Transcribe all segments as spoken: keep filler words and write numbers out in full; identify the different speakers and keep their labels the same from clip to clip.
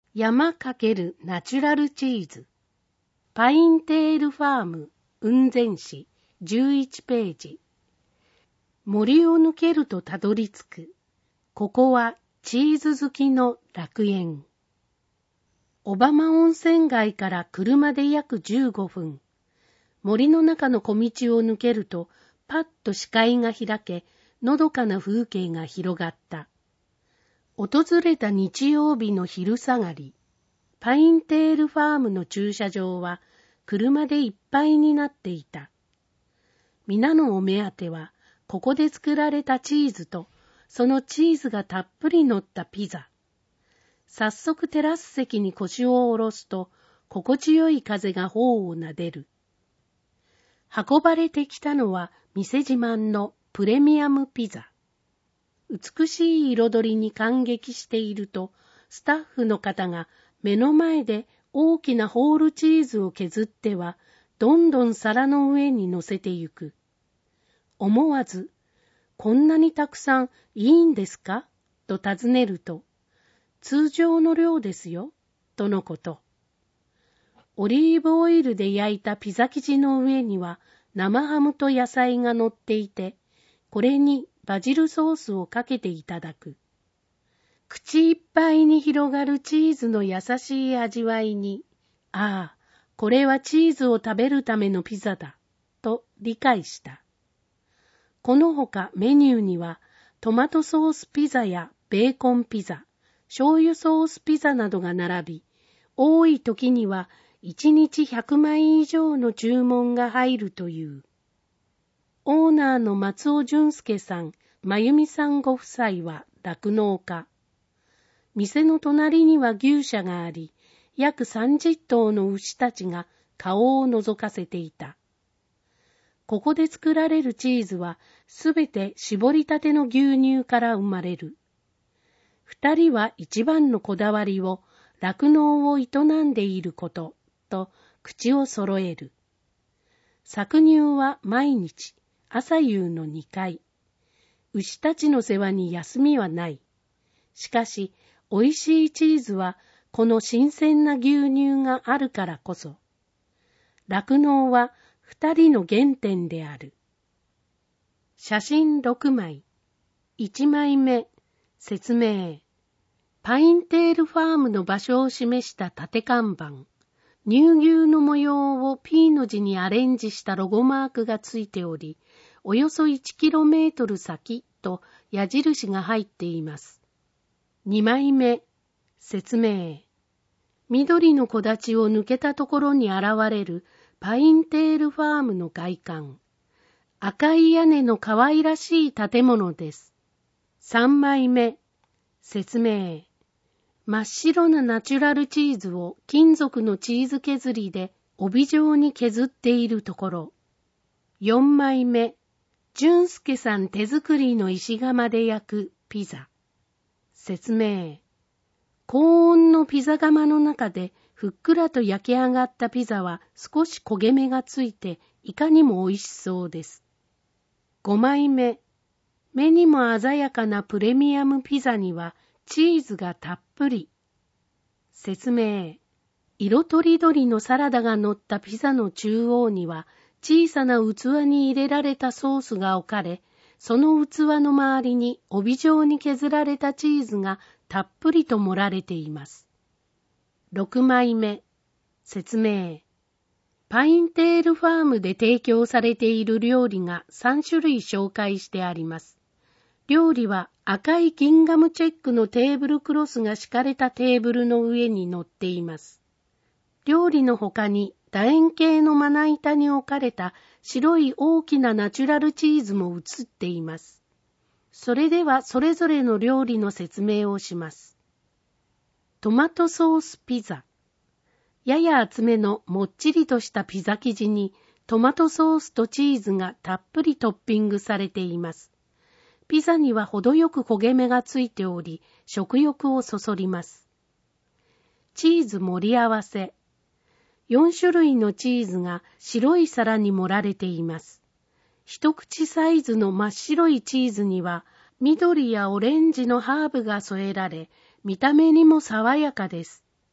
Speaker 1: 山×ナチュラルチーズ。パインテールファーム雲仙市じゅういちページ。森を抜けるとたどり着く。ここはチーズ好きの楽園。小浜温泉街から車で約じゅうごふん。森の中の小道を抜けるとパッと視界が開け、のどかな風景が広がった。訪れた日曜日の昼下がり、パインテールファームの駐車場は車でいっぱいになっていた。皆のお目当ては、ここで作られたチーズと、そのチーズがたっぷり乗ったピザ。早速テラス席に腰を下ろすと、心地よい風が頬をなでる。運ばれてきたのは店自慢のプレミアムピザ。美しい彩りに感激していると、スタッフの方が目の前で大きなホールチーズを削っては、どんどん皿の上に乗せてゆく。思わず、こんなにたくさんいいんですかと尋ねると、通常の量ですよ、とのこと。オリーブオイルで焼いたピザ生地の上には生ハムと野菜が乗っていて、これにバジルソースをかけていただく。口いっぱいに広がるチーズの優しい味わいに、ああ、これはチーズを食べるためのピザだ、と理解した。このほかメニューには、トマトソースピザやベーコンピザ、醤油ソースピザなどが並び、多い時にはいちにちひゃくまい以上の注文が入るという。オーナーの松尾淳介さん、真由美さんご夫妻は酪農家。店の隣には牛舎があり、約さんじゅっとうの牛たちが顔を覗かせていた。ここで作られるチーズはすべて搾りたての牛乳から生まれる。二人は一番のこだわりを酪農を営んでいることと口を揃える。搾乳は毎日、朝夕のにかい。牛たちの世話に休みはない。しかし、おいしいチーズはこの新鮮な牛乳があるからこそ。酪農は二人の原点である。写真ろくまい。いちまいめ、説明。パインテールファームの場所を示した縦看板。乳牛の模様を P の字にアレンジしたロゴマークがついており、およそいちキロメートル先と矢印が入っています。にまいめ、説明。緑の木立を抜けたところに現れるパインテールファームの外観。赤い屋根の可愛らしい建物です。さんまいめ、説明。真っ白なナチュラルチーズを金属のチーズ削りで帯状に削っているところ。よんまいめ、淳介さん手作りの石窯で焼くピザ。説明。高温のピザ窯の中でふっくらと焼き上がったピザは少し焦げ目がついていかにも美味しそうです。ごまいめ、目にも鮮やかなプレミアムピザにはチーズがたっぷり。説明。色とりどりのサラダが乗ったピザの中央には小さな器に入れられたソースが置かれ、その器の周りに帯状に削られたチーズがたっぷりと盛られています。ろくまいめ、説明。パインテールファームで提供されている料理がさんしゅるい紹介してあります。料理は赤いギンガムチェックのテーブルクロスが敷かれたテーブルの上に乗っています。料理の他に楕円形のまな板に置かれた白い大きなナチュラルチーズも映っています。それではそれぞれの料理の説明をします。トマトソースピザ。やや厚めのもっちりとしたピザ生地にトマトソースとチーズがたっぷりトッピングされています。ピザには程よく焦げ目がついており、食欲をそそります。チーズ盛り合わせ。よんしゅるいのチーズが白い皿に盛られています。一口サイズの真っ白いチーズには緑やオレンジのハーブが添えられ、見た目にも爽やかです。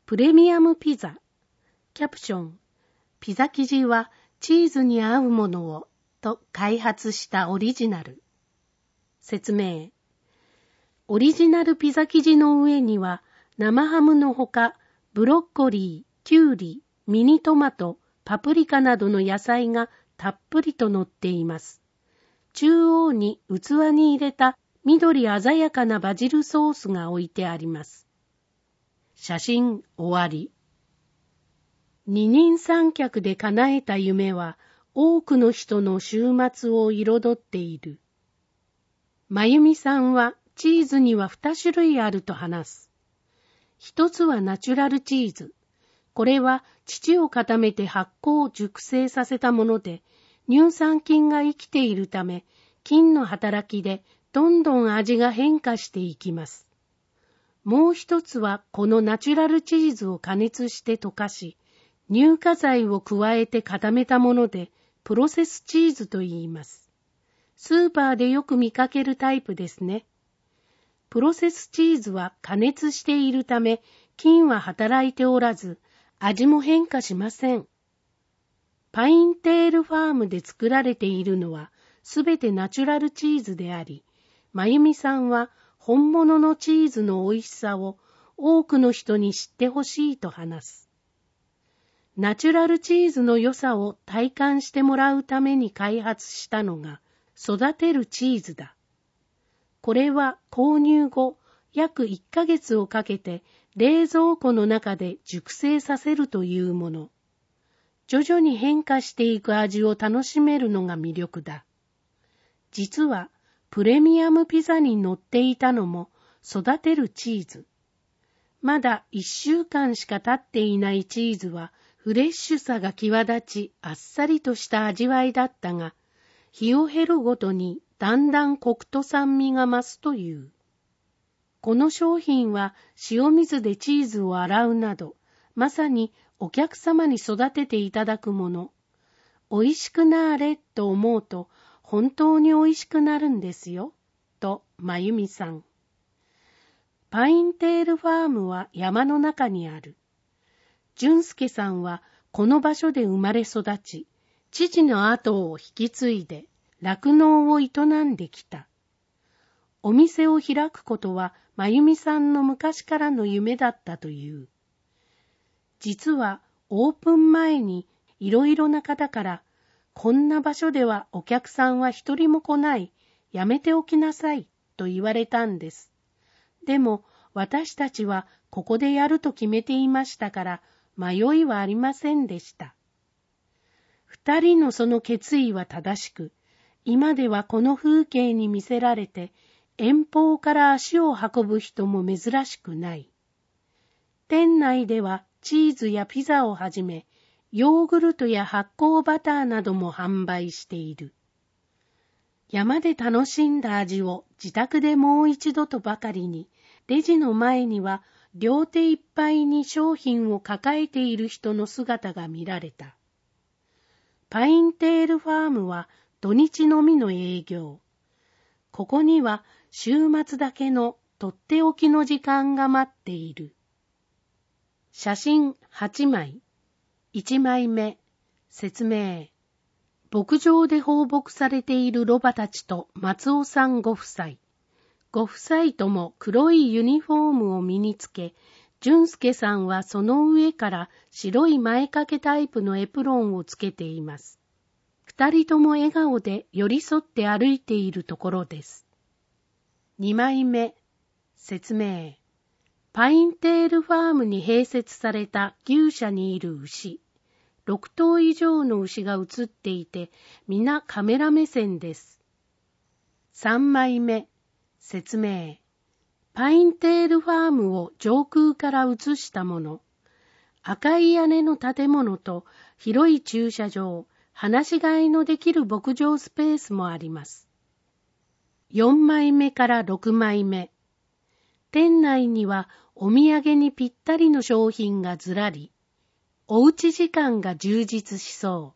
Speaker 1: プレミアムピザ。キャプション。ピザ生地はチーズに合うものをと開発したオリジナル。説明。オリジナルピザ生地の上には生ハムのほかブロッコリー、キュウリ、ミニトマト、パプリカなどの野菜がたっぷりと乗っています。中央に器に入れた緑鮮やかなバジルソースが置いてあります。写真終わり。二人三脚で叶えた夢は多くの人の週末を彩っている。まゆみさんはチーズには二種類あると話す。一つはナチュラルチーズ。これは乳を固めて発酵熟成させたもので、乳酸菌が生きているため、菌の働きでどんどん味が変化していきます。もう一つはこのナチュラルチーズを加熱して溶かし、乳化剤を加えて固めたもので、プロセスチーズと言います。スーパーでよく見かけるタイプですね。プロセスチーズは加熱しているため、菌は働いておらず、味も変化しません。パインテールファームで作られているのはすべてナチュラルチーズであり、まゆみさんは本物のチーズの美味しさを多くの人に知ってほしいと話す。ナチュラルチーズの良さを体感してもらうために開発したのが育てるチーズだ。これは購入後約いっかげつをかけて冷蔵庫の中で熟成させるというもの。徐々に変化していく味を楽しめるのが魅力だ。実はプレミアムピザに乗っていたのも育てるチーズ。まだいっしゅうかんしか経っていないチーズはフレッシュさが際立ちあっさりとした味わいだったが、日を経るごとにだんだんコクと酸味が増すという。この商品は塩水でチーズを洗うなど、まさにお客様に育てていただくもの。おいしくなーれと思うと本当においしくなるんですよ、とまゆみさん。パインテールファームは山の中にある。淳介さんはこの場所で生まれ育ち、父の後を引き継いで酪農を営んできた。お店を開くことはまゆみさんの昔からの夢だったという。実はオープン前にいろいろな方から、こんな場所ではお客さんは一人も来ない、やめておきなさいと言われたんです。でも私たちはここでやると決めていましたから迷いはありませんでした。二人のその決意は正しく、今ではこの風景に魅せられて遠方から足を運ぶ人も珍しくない。店内ではチーズやピザをはじめ、ヨーグルトや発酵バターなども販売している。山で楽しんだ味を自宅でもう一度とばかりに、レジの前には両手いっぱいに商品を抱えている人の姿が見られた。パインテールファームは土日のみの営業。ここには週末だけのとっておきの時間が待っている。写真はちまい。いちまいめ、説明。牧場で放牧されているロバたちと松尾さんご夫妻。ご夫妻とも黒いユニフォームを身につけ、淳介さんはその上から白い前掛けタイプのエプロンをつけています。二人とも笑顔で寄り添って歩いているところです。にまいめ、説明。パインテールファームに併設された牛舎にいる牛。ろくとう以上の牛が映っていて、皆カメラ目線です。さんまいめ、説明。パインテールファームを上空から映したもの。赤い屋根の建物と広い駐車場、放し飼いのできる牧場スペースもあります。よんまいめからろくまいめ。店内にはお土産にぴったりの商品がずらり。おうち時間が充実しそう。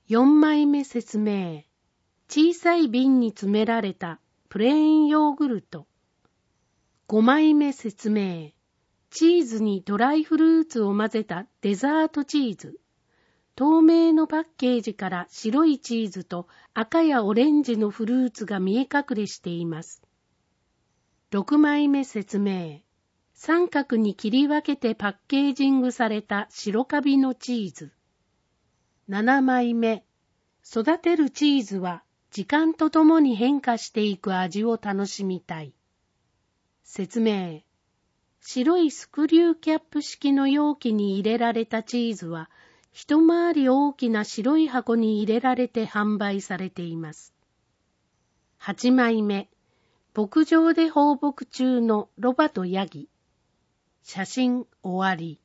Speaker 1: よんまいめ説明。小さい瓶に詰められたプレーンヨーグルト。ごまいめ説明。 チーズにドライフルーツを混ぜたデザートチーズ。透明のパッケージから白いチーズと赤やオレンジのフルーツが見え隠れしています。ろくまいめ説明。三角に切り分けてパッケージングされた白カビのチーズ。ななまいめ。育てるチーズは時間とともに変化していく味を楽しみたい。説明。白いスクリューキャップ式の容器に入れられたチーズは、一回り大きな白い箱に入れられて販売されています。はちまいめ。牧場で放牧中のロバとヤギ。写真終わり。